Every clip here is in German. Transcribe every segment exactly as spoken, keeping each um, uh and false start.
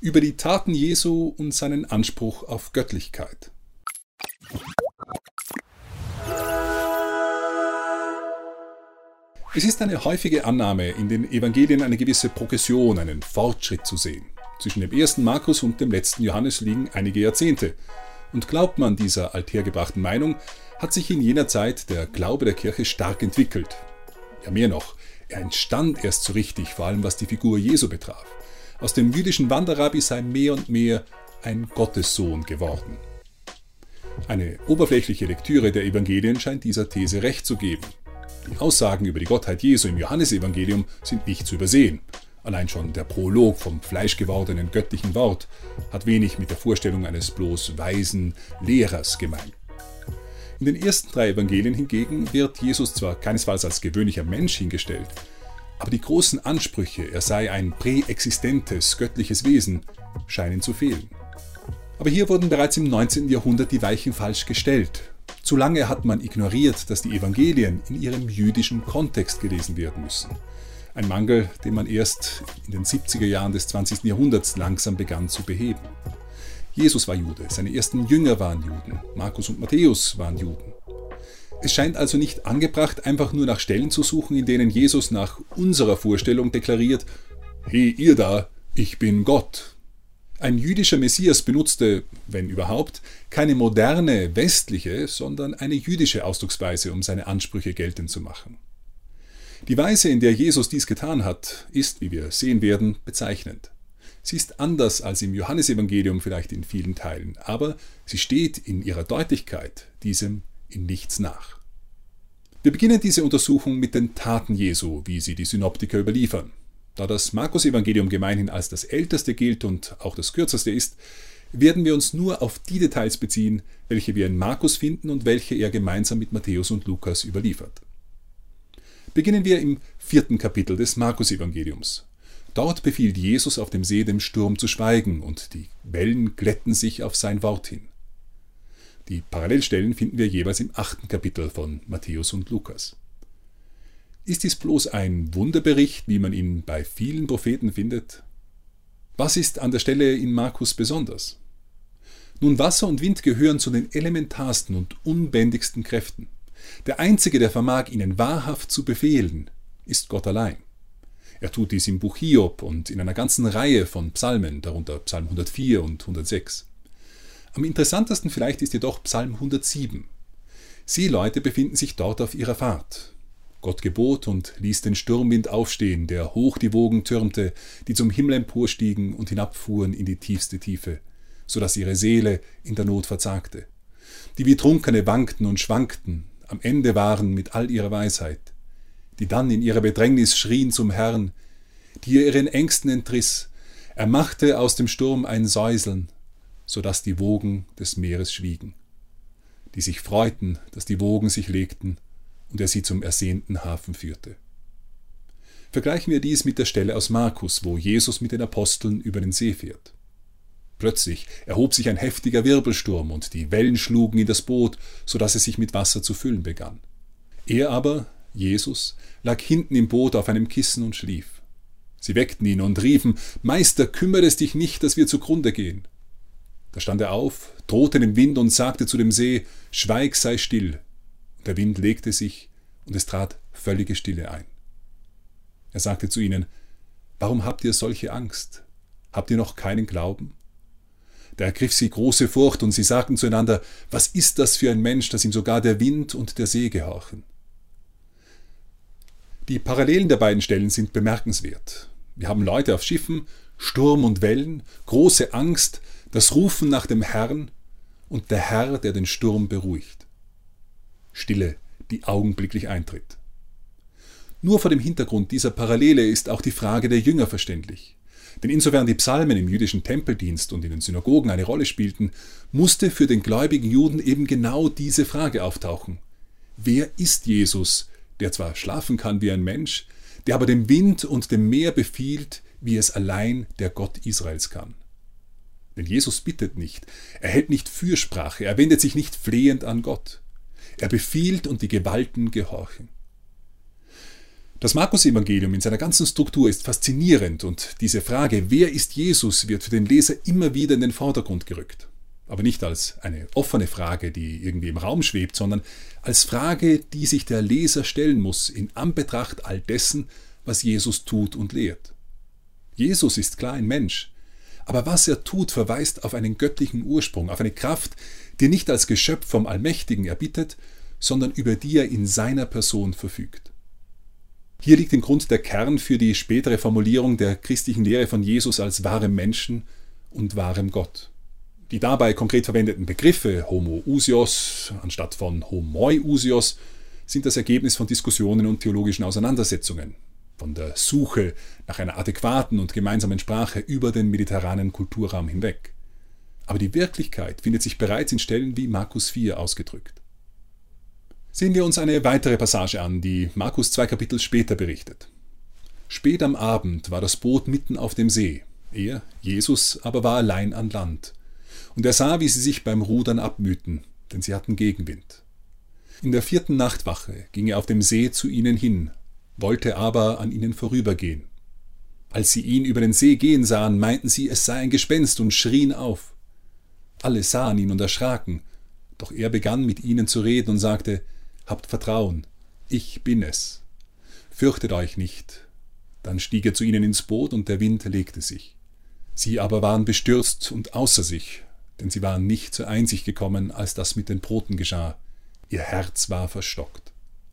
über die Taten Jesu und seinen Anspruch auf Göttlichkeit. Es ist eine häufige Annahme, in den Evangelien eine gewisse Progression, einen Fortschritt zu sehen. Zwischen dem ersten Markus und dem letzten Johannes liegen einige Jahrzehnte. Und glaubt man dieser althergebrachten Meinung, hat sich in jener Zeit der Glaube der Kirche stark entwickelt. Ja, mehr noch, er entstand erst so richtig, vor allem was die Figur Jesu betraf. Aus dem jüdischen Wanderrabbi sei mehr und mehr ein Gottessohn geworden. Eine oberflächliche Lektüre der Evangelien scheint dieser These recht zu geben. Die Aussagen über die Gottheit Jesu im Johannesevangelium sind nicht zu übersehen. Allein schon der Prolog vom fleischgewordenen göttlichen Wort hat wenig mit der Vorstellung eines bloß weisen Lehrers gemein. In den ersten drei Evangelien hingegen wird Jesus zwar keinesfalls als gewöhnlicher Mensch hingestellt, aber die großen Ansprüche, er sei ein präexistentes, göttliches Wesen, scheinen zu fehlen. Aber hier wurden bereits im neunzehnten Jahrhundert die Weichen falsch gestellt. Zu lange hat man ignoriert, dass die Evangelien in ihrem jüdischen Kontext gelesen werden müssen. Ein Mangel, den man erst in den siebziger Jahren des zwanzigsten Jahrhunderts langsam begann zu beheben. Jesus war Jude, seine ersten Jünger waren Juden, Markus und Matthäus waren Juden. Es scheint also nicht angebracht, einfach nur nach Stellen zu suchen, in denen Jesus nach unserer Vorstellung deklariert: Hey, ihr da, ich bin Gott. Ein jüdischer Messias benutzte, wenn überhaupt, keine moderne, westliche, sondern eine jüdische Ausdrucksweise, um seine Ansprüche geltend zu machen. Die Weise, in der Jesus dies getan hat, ist, wie wir sehen werden, bezeichnend. Sie ist anders als im Johannesevangelium vielleicht in vielen Teilen, aber sie steht in ihrer Deutlichkeit diesem in nichts nach. Wir beginnen diese Untersuchung mit den Taten Jesu, wie sie die Synoptiker überliefern. Da das Markus-Evangelium gemeinhin als das älteste gilt und auch das kürzeste ist, werden wir uns nur auf die Details beziehen, welche wir in Markus finden und welche er gemeinsam mit Matthäus und Lukas überliefert. Beginnen wir im vierten Kapitel des Markus-Evangeliums. Dort befiehlt Jesus auf dem See dem Sturm zu schweigen und die Wellen glätten sich auf sein Wort hin. Die Parallelstellen finden wir jeweils im achten Kapitel von Matthäus und Lukas. Ist dies bloß ein Wunderbericht, wie man ihn bei vielen Propheten findet? Was ist an der Stelle in Markus besonders? Nun, Wasser und Wind gehören zu den elementarsten und unbändigsten Kräften. Der Einzige, der vermag, ihnen wahrhaft zu befehlen, ist Gott allein. Er tut dies im Buch Hiob und in einer ganzen Reihe von Psalmen, darunter Psalm hundertvier und hundertsechs. Am interessantesten vielleicht ist jedoch Psalm hundertsieben. Seeleute befinden sich dort auf ihrer Fahrt. Gott gebot und ließ den Sturmwind aufstehen, der hoch die Wogen türmte, die zum Himmel emporstiegen und hinabfuhren in die tiefste Tiefe, so dass ihre Seele in der Not verzagte. Die wie Trunkene wankten und schwankten, am Ende waren mit all ihrer Weisheit, die dann in ihrer Bedrängnis schrien zum Herrn, die er ihren Ängsten entriss. Er machte aus dem Sturm ein Säuseln, so dass die Wogen des Meeres schwiegen, die sich freuten, dass die Wogen sich legten und er sie zum ersehnten Hafen führte. Vergleichen wir dies mit der Stelle aus Markus, wo Jesus mit den Aposteln über den See fährt. Plötzlich erhob sich ein heftiger Wirbelsturm und die Wellen schlugen in das Boot, so dass es sich mit Wasser zu füllen begann. Er aber, Jesus, lag hinten im Boot auf einem Kissen und schlief. Sie weckten ihn und riefen: Meister, kümmert es dich nicht, dass wir zugrunde gehen? Da stand er auf, drohte dem Wind und sagte zu dem See: Schweig, sei still. Der Wind legte sich, und es trat völlige Stille ein. Er sagte zu ihnen: Warum habt ihr solche Angst? Habt ihr noch keinen Glauben? Da ergriff sie große Furcht, und sie sagten zueinander: Was ist das für ein Mensch, dass ihm sogar der Wind und der See gehorchen? Die Parallelen der beiden Stellen sind bemerkenswert. Wir haben Leute auf Schiffen, Sturm und Wellen, große Angst, das Rufen nach dem Herrn und der Herr, der den Sturm beruhigt. Stille, die augenblicklich eintritt. Nur vor dem Hintergrund dieser Parallele ist auch die Frage der Jünger verständlich. Denn insofern die Psalmen im jüdischen Tempeldienst und in den Synagogen eine Rolle spielten, musste für den gläubigen Juden eben genau diese Frage auftauchen. Wer ist Jesus, der zwar schlafen kann wie ein Mensch, der aber dem Wind und dem Meer befiehlt, wie es allein der Gott Israels kann? Denn Jesus bittet nicht, er hält nicht Fürsprache, er wendet sich nicht flehend an Gott. Er befiehlt und die Gewalten gehorchen. Das Markus-Evangelium in seiner ganzen Struktur ist faszinierend und diese Frage, wer ist Jesus, wird für den Leser immer wieder in den Vordergrund gerückt. Aber nicht als eine offene Frage, die irgendwie im Raum schwebt, sondern als Frage, die sich der Leser stellen muss in Anbetracht all dessen, was Jesus tut und lehrt. Jesus ist klar ein Mensch, aber was er tut, verweist auf einen göttlichen Ursprung, auf eine Kraft, die nicht als Geschöpf vom Allmächtigen erbittet, sondern über die er in seiner Person verfügt. Hier liegt im Grund der Kern für die spätere Formulierung der christlichen Lehre von Jesus als wahrem Menschen und wahrem Gott. Die dabei konkret verwendeten Begriffe homoousios anstatt von homoiousios sind das Ergebnis von Diskussionen und theologischen Auseinandersetzungen, von der Suche nach einer adäquaten und gemeinsamen Sprache über den mediterranen Kulturraum hinweg. Aber die Wirklichkeit findet sich bereits in Stellen wie Markus vier ausgedrückt. Sehen wir uns eine weitere Passage an, die Markus zwei Kapitel später berichtet. Spät am Abend war das Boot mitten auf dem See. Er, Jesus, aber war allein an Land. Und er sah, wie sie sich beim Rudern abmühten, denn sie hatten Gegenwind. In der vierten Nachtwache ging er auf dem See zu ihnen hin, wollte aber an ihnen vorübergehen. Als sie ihn über den See gehen sahen, meinten sie, es sei ein Gespenst und schrien auf. Alle sahen ihn und erschraken, doch er begann mit ihnen zu reden und sagte: Habt Vertrauen, ich bin es. Fürchtet euch nicht. Dann stieg er zu ihnen ins Boot und der Wind legte sich. Sie aber waren bestürzt und außer sich, denn sie waren nicht zur Einsicht gekommen, als das mit den Broten geschah. Ihr Herz war verstockt.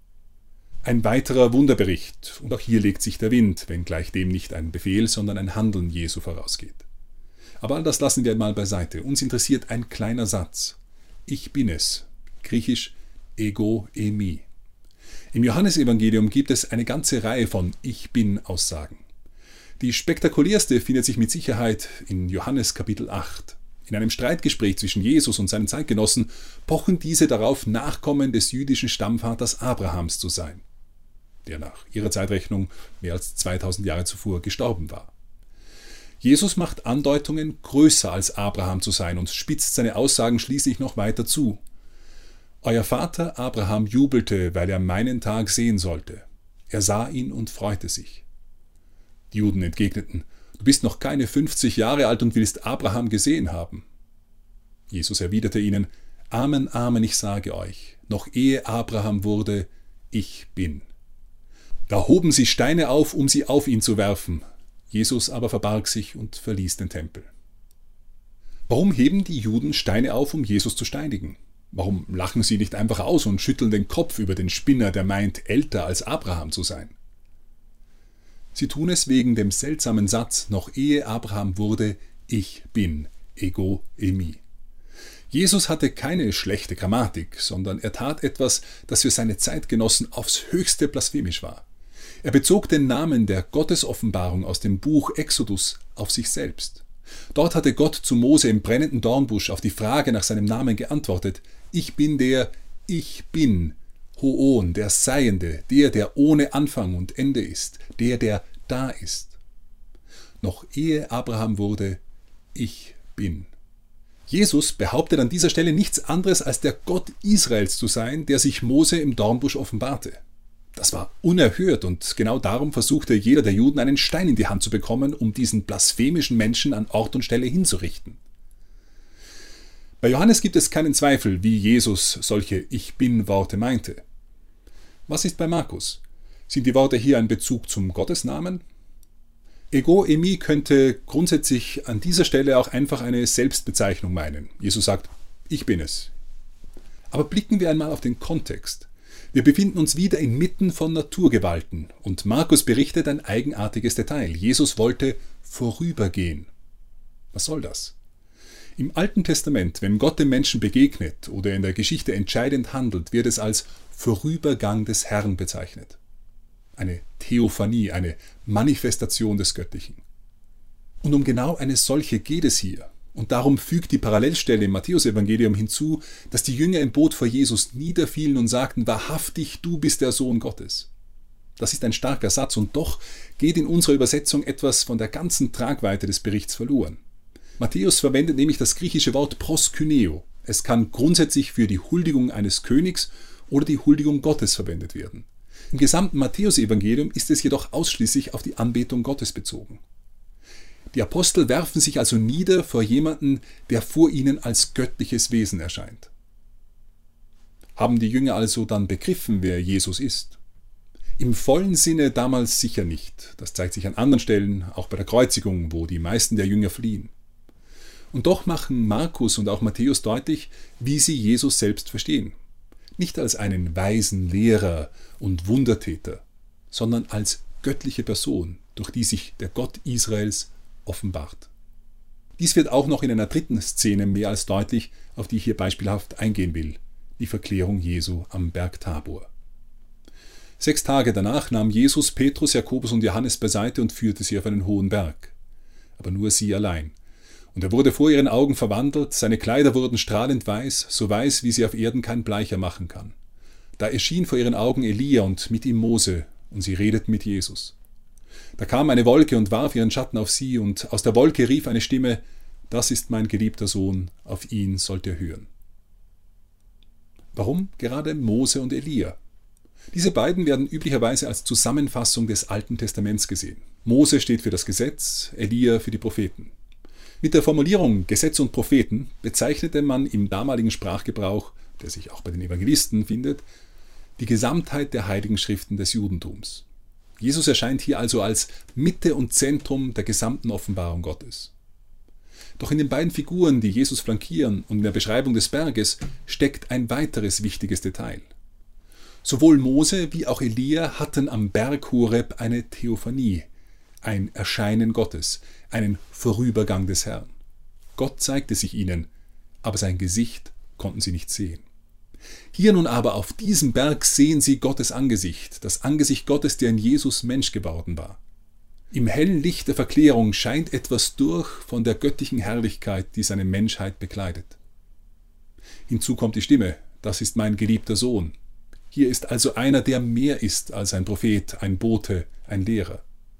Ein weiterer Wunderbericht, und auch hier legt sich der Wind, wenngleich dem nicht ein Befehl, sondern ein Handeln Jesu vorausgeht. Aber all das lassen wir mal beiseite. Uns interessiert ein kleiner Satz. Ich bin es. Griechisch ego eimi. Im Johannesevangelium gibt es eine ganze Reihe von Ich-Bin-Aussagen. Die spektakulärste findet sich mit Sicherheit in Johannes Kapitel acht. In einem Streitgespräch zwischen Jesus und seinen Zeitgenossen pochen diese darauf, Nachkommen des jüdischen Stammvaters Abrahams zu sein, der nach ihrer Zeitrechnung mehr als zweitausend Jahre zuvor gestorben war. Jesus macht Andeutungen, größer als Abraham zu sein und spitzt seine Aussagen schließlich noch weiter zu. Euer Vater Abraham jubelte, weil er meinen Tag sehen sollte. Er sah ihn und freute sich. Die Juden entgegneten: Du bist noch keine fünfzig Jahre alt und willst Abraham gesehen haben. Jesus erwiderte ihnen: Amen, Amen, ich sage euch, noch ehe Abraham wurde, ich bin. Da hoben sie Steine auf, um sie auf ihn zu werfen. Jesus aber verbarg sich und verließ den Tempel. Warum heben die Juden Steine auf, um Jesus zu steinigen? Warum lachen sie nicht einfach aus und schütteln den Kopf über den Spinner, der meint, älter als Abraham zu sein? Sie tun es wegen dem seltsamen Satz, noch ehe Abraham wurde, ich bin, ego eimi. Jesus hatte keine schlechte Grammatik, sondern er tat etwas, das für seine Zeitgenossen aufs höchste blasphemisch war. Er bezog den Namen der Gottesoffenbarung aus dem Buch Exodus auf sich selbst. Dort hatte Gott zu Mose im brennenden Dornbusch auf die Frage nach seinem Namen geantwortet: Ich bin der Ich Bin, Hoon, der Seiende, der, der ohne Anfang und Ende ist, der, der da ist. Noch ehe Abraham wurde, ich bin. Jesus behauptet an dieser Stelle nichts anderes als der Gott Israels zu sein, der sich Mose im Dornbusch offenbarte. Das war unerhört und genau darum versuchte jeder der Juden einen Stein in die Hand zu bekommen, um diesen blasphemischen Menschen an Ort und Stelle hinzurichten. Bei Johannes gibt es keinen Zweifel, wie Jesus solche Ich-Bin-Worte meinte. Was ist bei Markus? Sind die Worte hier ein Bezug zum Gottesnamen? Ego eimi könnte grundsätzlich an dieser Stelle auch einfach eine Selbstbezeichnung meinen. Jesus sagt, ich bin es. Aber blicken wir einmal auf den Kontext. Wir befinden uns wieder inmitten von Naturgewalten und Markus berichtet ein eigenartiges Detail. Jesus wollte vorübergehen. Was soll das? Im Alten Testament, wenn Gott dem Menschen begegnet oder in der Geschichte entscheidend handelt, wird es als Vorübergang des Herrn bezeichnet. Eine Theophanie, eine Manifestation des Göttlichen. Und um genau eine solche geht es hier. Und darum fügt die Parallelstelle im Matthäusevangelium hinzu, dass die Jünger im Boot vor Jesus niederfielen und sagten, wahrhaftig, du bist der Sohn Gottes. Das ist ein starker Satz und doch geht in unserer Übersetzung etwas von der ganzen Tragweite des Berichts verloren. Matthäus verwendet nämlich das griechische Wort proskyneo. Es kann grundsätzlich für die Huldigung eines Königs oder die Huldigung Gottes verwendet werden. Im gesamten Matthäusevangelium ist es jedoch ausschließlich auf die Anbetung Gottes bezogen. Die Apostel werfen sich also nieder vor jemanden, der vor ihnen als göttliches Wesen erscheint. Haben die Jünger also dann begriffen, wer Jesus ist? Im vollen Sinne damals sicher nicht. Das zeigt sich an anderen Stellen, auch bei der Kreuzigung, wo die meisten der Jünger fliehen. Und doch machen Markus und auch Matthäus deutlich, wie sie Jesus selbst verstehen. Nicht als einen weisen Lehrer und Wundertäter, sondern als göttliche Person, durch die sich der Gott Israels offenbart. Dies wird auch noch in einer dritten Szene mehr als deutlich, auf die ich hier beispielhaft eingehen will, die Verklärung Jesu am Berg Tabor. Sechs Tage danach nahm Jesus Petrus, Jakobus und Johannes beiseite und führte sie auf einen hohen Berg. Aber nur sie allein. Und er wurde vor ihren Augen verwandelt, seine Kleider wurden strahlend weiß, so weiß, wie sie auf Erden kein Bleicher machen kann. Da erschien vor ihren Augen Elia und mit ihm Mose, und sie redeten mit Jesus. Da kam eine Wolke und warf ihren Schatten auf sie, und aus der Wolke rief eine Stimme: Das ist mein geliebter Sohn, auf ihn sollt ihr hören. Warum gerade Mose und Elia? Diese beiden werden üblicherweise als Zusammenfassung des Alten Testaments gesehen. Mose steht für das Gesetz, Elia für die Propheten. Mit der Formulierung Gesetz und Propheten bezeichnete man im damaligen Sprachgebrauch, der sich auch bei den Evangelisten findet, die Gesamtheit der Heiligen Schriften des Judentums. Jesus erscheint hier also als Mitte und Zentrum der gesamten Offenbarung Gottes. Doch in den beiden Figuren, die Jesus flankieren, und in der Beschreibung des Berges steckt ein weiteres wichtiges Detail. Sowohl Mose wie auch Elia hatten am Berg Horeb eine Theophanie, ein Erscheinen Gottes, einen Vorübergang des Herrn. Gott zeigte sich ihnen, aber sein Gesicht konnten sie nicht sehen. Hier nun aber auf diesem Berg sehen sie Gottes Angesicht, das Angesicht Gottes, der in Jesus Mensch geworden war. Im hellen Licht der Verklärung scheint etwas durch von der göttlichen Herrlichkeit, die seine Menschheit bekleidet. Hinzu kommt die Stimme: Das ist mein geliebter Sohn. Hier ist also einer, der mehr ist als ein Prophet, ein Bote, ein Lehrer.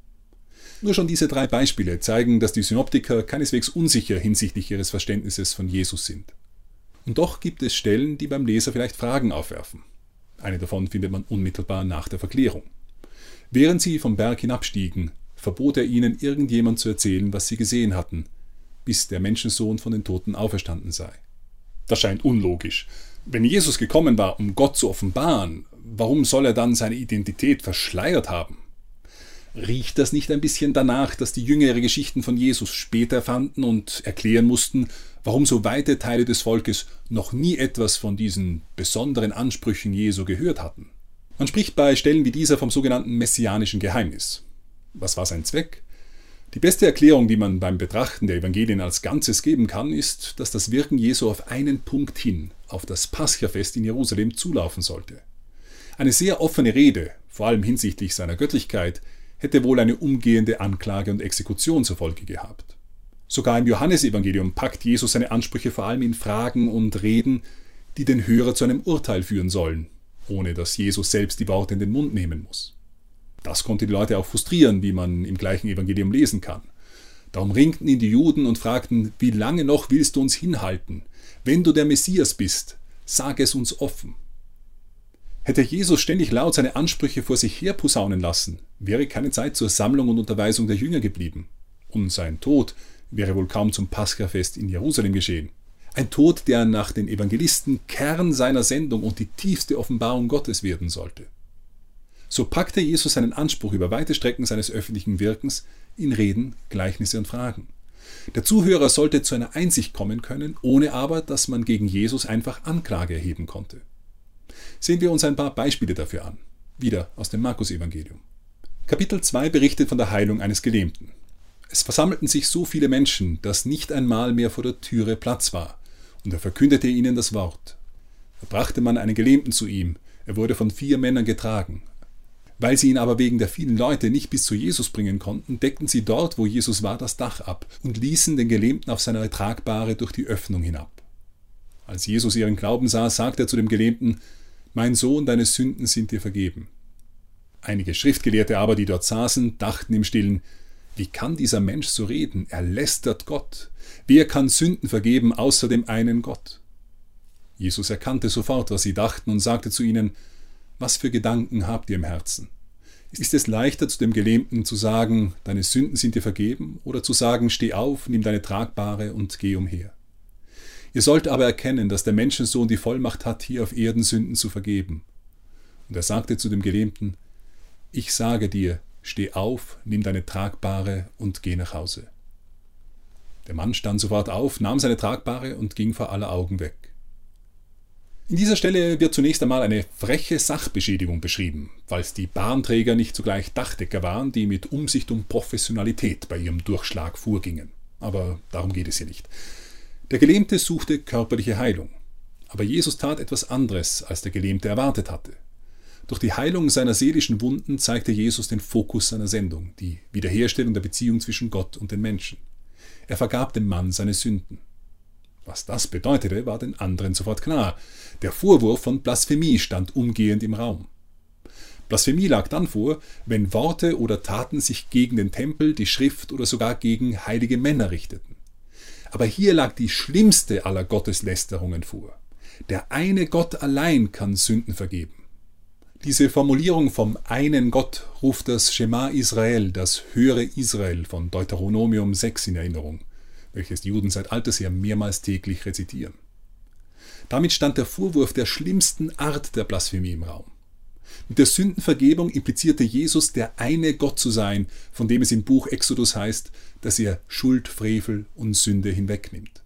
Nur schon diese drei Beispiele zeigen, dass die Synoptiker keineswegs unsicher hinsichtlich ihres Verständnisses von Jesus sind. Und doch gibt es Stellen, die beim Leser vielleicht Fragen aufwerfen. Eine davon findet man unmittelbar nach der Verklärung. Während sie vom Berg hinabstiegen, verbot er ihnen, irgendjemand zu erzählen, was sie gesehen hatten, bis der Menschensohn von den Toten auferstanden sei. Das scheint unlogisch. Wenn Jesus gekommen war, um Gott zu offenbaren, warum soll er dann seine Identität verschleiert haben? Riecht das nicht ein bisschen danach, dass die Jünger ihre Geschichten von Jesus später erfanden und erklären mussten, warum so weite Teile des Volkes noch nie etwas von diesen besonderen Ansprüchen Jesu gehört hatten? Man spricht bei Stellen wie dieser vom sogenannten messianischen Geheimnis. Was war sein Zweck? Die beste Erklärung, die man beim Betrachten der Evangelien als Ganzes geben kann, ist, dass das Wirken Jesu auf einen Punkt hin, auf das Paschafest in Jerusalem, zulaufen sollte. Eine sehr offene Rede, vor allem hinsichtlich seiner Göttlichkeit, hätte wohl eine umgehende Anklage und Exekution zur Folge gehabt. Sogar im Johannesevangelium packt Jesus seine Ansprüche vor allem in Fragen und Reden, die den Hörer zu einem Urteil führen sollen, ohne dass Jesus selbst die Worte in den Mund nehmen muss. Das konnte die Leute auch frustrieren, wie man im gleichen Evangelium lesen kann. Darum ringten ihn die Juden und fragten: Wie lange noch willst du uns hinhalten? Wenn du der Messias bist, sag es uns offen. Hätte Jesus ständig laut seine Ansprüche vor sich her posaunen lassen, wäre keine Zeit zur Sammlung und Unterweisung der Jünger geblieben. Und sein Tod wäre wohl kaum zum Paschafest in Jerusalem geschehen. Ein Tod, der nach den Evangelisten Kern seiner Sendung und die tiefste Offenbarung Gottes werden sollte. So packte Jesus seinen Anspruch über weite Strecken seines öffentlichen Wirkens in Reden, Gleichnisse und Fragen. Der Zuhörer sollte zu einer Einsicht kommen können, ohne aber, dass man gegen Jesus einfach Anklage erheben konnte. Sehen wir uns ein paar Beispiele dafür an. Wieder aus dem Markus-Evangelium. Kapitel zwei berichtet von der Heilung eines Gelähmten. Es versammelten sich so viele Menschen, dass nicht einmal mehr vor der Türe Platz war, und er verkündete ihnen das Wort. Da brachte man einen Gelähmten zu ihm, er wurde von vier Männern getragen. Weil sie ihn aber wegen der vielen Leute nicht bis zu Jesus bringen konnten, deckten sie dort, wo Jesus war, das Dach ab und ließen den Gelähmten auf seiner Tragbahre durch die Öffnung hinab. Als Jesus ihren Glauben sah, sagte er zu dem Gelähmten: Mein Sohn, deine Sünden sind dir vergeben. Einige Schriftgelehrte aber, die dort saßen, dachten im Stillen: Wie kann dieser Mensch so reden? Er lästert Gott. Wer kann Sünden vergeben, außer dem einen Gott? Jesus erkannte sofort, was sie dachten, und sagte zu ihnen: Was für Gedanken habt ihr im Herzen? Ist es leichter, zu dem Gelähmten zu sagen, deine Sünden sind dir vergeben, oder zu sagen, steh auf, nimm deine Tragbare und geh umher? Ihr sollt aber erkennen, dass der Menschensohn die Vollmacht hat, hier auf Erden Sünden zu vergeben. Und er sagte zu dem Gelähmten, ich sage dir, steh auf, nimm deine Tragbare und geh nach Hause. Der Mann stand sofort auf, nahm seine Tragbare und ging vor aller Augen weg. In dieser Stelle wird zunächst einmal eine freche Sachbeschädigung beschrieben, falls die Bahnträger nicht zugleich Dachdecker waren, die mit Umsicht und Professionalität bei ihrem Durchschlag vorgingen. Aber darum geht es hier nicht. Der Gelähmte suchte körperliche Heilung. Aber Jesus tat etwas anderes, als der Gelähmte erwartet hatte. Durch die Heilung seiner seelischen Wunden zeigte Jesus den Fokus seiner Sendung, die Wiederherstellung der Beziehung zwischen Gott und den Menschen. Er vergab dem Mann seine Sünden. Was das bedeutete, war den anderen sofort klar. Der Vorwurf von Blasphemie stand umgehend im Raum. Blasphemie lag dann vor, wenn Worte oder Taten sich gegen den Tempel, die Schrift oder sogar gegen heilige Männer richteten. Aber hier lag die schlimmste aller Gotteslästerungen vor. Der eine Gott allein kann Sünden vergeben. Diese Formulierung vom einen Gott ruft das Schema Israel, das höhere Israel von Deuteronomium sechs in Erinnerung, welches die Juden seit alters her mehrmals täglich rezitieren. Damit stand der Vorwurf der schlimmsten Art der Blasphemie im Raum. Mit der Sündenvergebung implizierte Jesus, der eine Gott zu sein, von dem es im Buch Exodus heißt, dass er Schuld, Frevel und Sünde hinwegnimmt.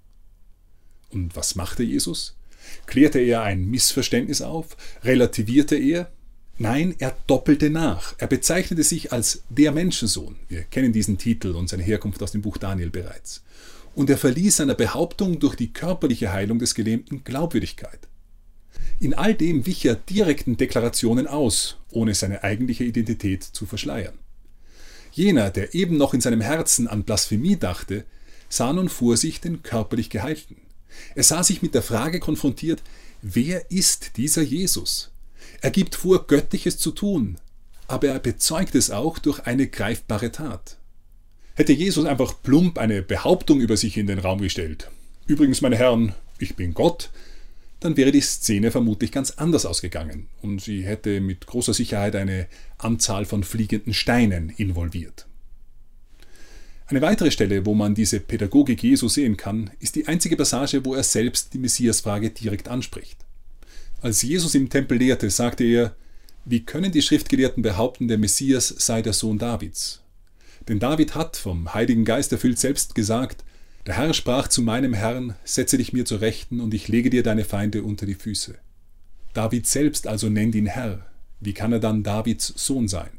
Und was machte Jesus? Klärte er ein Missverständnis auf? Relativierte er? Nein, er doppelte nach. Er bezeichnete sich als der Menschensohn. Wir kennen diesen Titel und seine Herkunft aus dem Buch Daniel bereits. Und er verlieh seiner Behauptung durch die körperliche Heilung des Gelähmten Glaubwürdigkeit. In all dem wich er direkten Deklarationen aus, ohne seine eigentliche Identität zu verschleiern. Jener, der eben noch in seinem Herzen an Blasphemie dachte, sah nun vor sich den körperlich Geheilten. Er sah sich mit der Frage konfrontiert, wer ist dieser Jesus? Er gibt vor, Göttliches zu tun, aber er bezeugt es auch durch eine greifbare Tat. Hätte Jesus einfach plump eine Behauptung über sich in den Raum gestellt, übrigens, meine Herren, ich bin Gott, dann wäre die Szene vermutlich ganz anders ausgegangen und sie hätte mit großer Sicherheit eine Anzahl von fliegenden Steinen involviert. Eine weitere Stelle, wo man diese Pädagogik Jesu sehen kann, ist die einzige Passage, wo er selbst die Messiasfrage direkt anspricht. Als Jesus im Tempel lehrte, sagte er, wie können die Schriftgelehrten behaupten, der Messias sei der Sohn Davids? Denn David hat, vom Heiligen Geist erfüllt, selbst gesagt, der Herr sprach zu meinem Herrn, setze dich mir zur Rechten und ich lege dir deine Feinde unter die Füße. David selbst also nennt ihn Herr. Wie kann er dann Davids Sohn sein?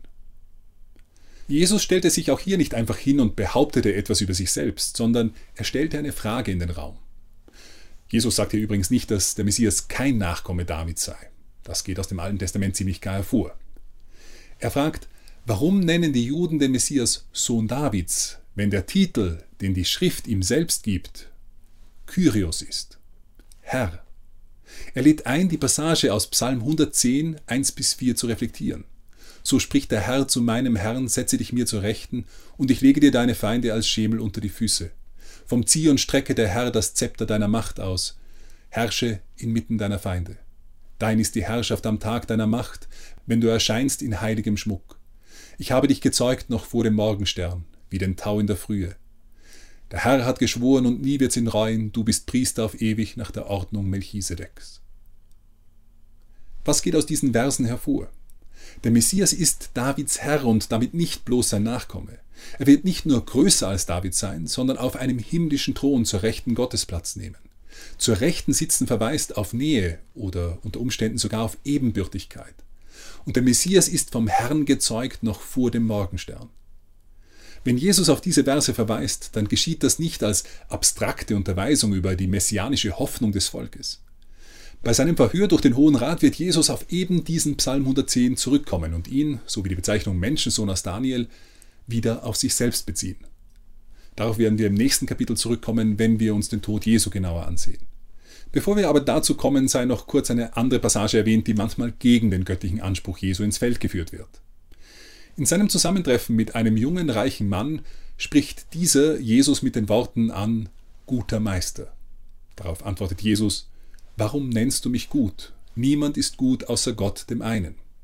Jesus stellte sich auch hier nicht einfach hin und behauptete etwas über sich selbst, sondern er stellte eine Frage in den Raum. Jesus sagt hier übrigens nicht, dass der Messias kein Nachkomme Davids sei. Das geht aus dem Alten Testament ziemlich klar hervor. Er fragt, warum nennen die Juden den Messias Sohn Davids, wenn der Titel, den die Schrift ihm selbst gibt, Kyrios ist, Herr. Er lädt ein, die Passage aus Psalm hundertzehn, eins bis vier zu reflektieren. So spricht der Herr zu meinem Herrn, setze dich mir zur Rechten, und ich lege dir deine Feinde als Schemel unter die Füße. Vom Zion strecke der Herr das Zepter deiner Macht aus. Herrsche inmitten deiner Feinde. Dein ist die Herrschaft am Tag deiner Macht, wenn du erscheinst in heiligem Schmuck. Ich habe dich gezeugt noch vor dem Morgenstern, wie den Tau in der Frühe. Der Herr hat geschworen und nie wird's ihn reuen, du bist Priester auf ewig nach der Ordnung Melchisedeks. Was geht aus diesen Versen hervor? Der Messias ist Davids Herr und damit nicht bloß sein Nachkomme. Er wird nicht nur größer als David sein, sondern auf einem himmlischen Thron zur Rechten Gottes Platz nehmen. Zur Rechten sitzen verweist auf Nähe oder unter Umständen sogar auf Ebenbürtigkeit. Und der Messias ist vom Herrn gezeugt noch vor dem Morgenstern. Wenn Jesus auf diese Verse verweist, dann geschieht das nicht als abstrakte Unterweisung über die messianische Hoffnung des Volkes. Bei seinem Verhör durch den Hohen Rat wird Jesus auf eben diesen Psalm hundertzehn zurückkommen und ihn, so wie die Bezeichnung Menschensohn aus Daniel, wieder auf sich selbst beziehen. Darauf werden wir im nächsten Kapitel zurückkommen, wenn wir uns den Tod Jesu genauer ansehen. Bevor wir aber dazu kommen, sei noch kurz eine andere Passage erwähnt, die manchmal gegen den göttlichen Anspruch Jesu ins Feld geführt wird. In seinem Zusammentreffen mit einem jungen, reichen Mann spricht dieser Jesus mit den Worten an, guter Meister. Darauf antwortet Jesus, warum nennst du mich gut? Niemand ist gut außer Gott, dem einen.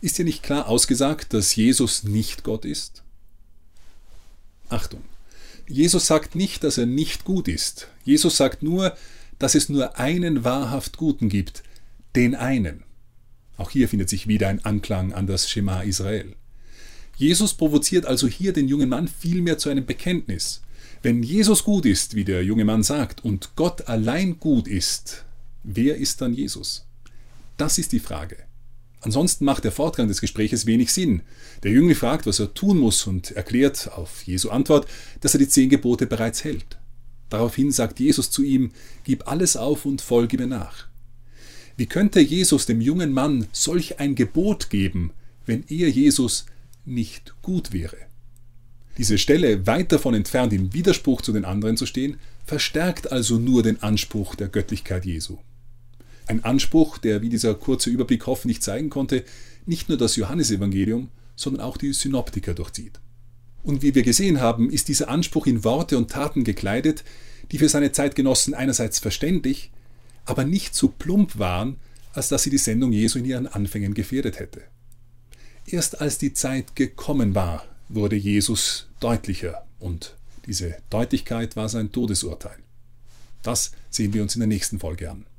Ist hier nicht klar ausgesagt, dass Jesus nicht Gott ist? Achtung! Jesus sagt nicht, dass er nicht gut ist. Jesus sagt nur, dass es nur einen wahrhaft Guten gibt, den einen. Auch hier findet sich wieder ein Anklang an das Schema Israel. Jesus provoziert also hier den jungen Mann vielmehr zu einem Bekenntnis. Wenn Jesus gut ist, wie der junge Mann sagt, und Gott allein gut ist, wer ist dann Jesus? Das ist die Frage. Ansonsten macht der Fortgang des Gespräches wenig Sinn. Der Jüngling fragt, was er tun muss, und erklärt auf Jesu Antwort, dass er die zehn Gebote bereits hält. Daraufhin sagt Jesus zu ihm, gib alles auf und folge mir nach. Wie könnte Jesus dem jungen Mann solch ein Gebot geben, wenn er Jesus nicht gut wäre? Diese Stelle, weit davon entfernt im Widerspruch zu den anderen zu stehen, verstärkt also nur den Anspruch der Göttlichkeit Jesu. Ein Anspruch, der, wie dieser kurze Überblick hoffentlich zeigen konnte, nicht nur das Johannesevangelium, sondern auch die Synoptiker durchzieht. Und wie wir gesehen haben, ist dieser Anspruch in Worte und Taten gekleidet, die für seine Zeitgenossen einerseits verständlich, aber nicht so plump waren, als dass sie die Sendung Jesu in ihren Anfängen gefährdet hätte. Erst als die Zeit gekommen war, wurde Jesus deutlicher, und diese Deutlichkeit war sein Todesurteil. Das sehen wir uns in der nächsten Folge an.